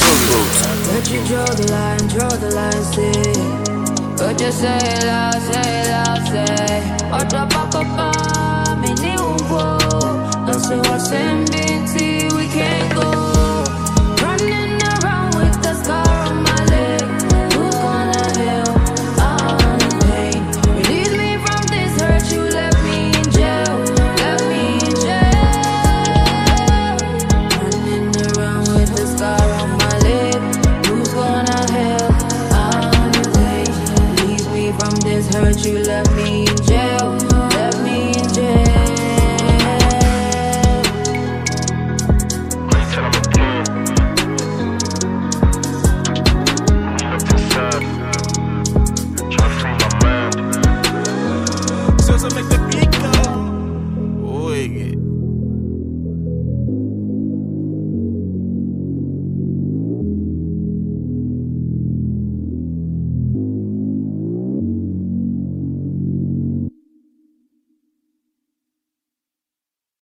But you draw the line, see. But you say it loud, say. Otra pa, me ni un po. No sé what's in BT, we can't go.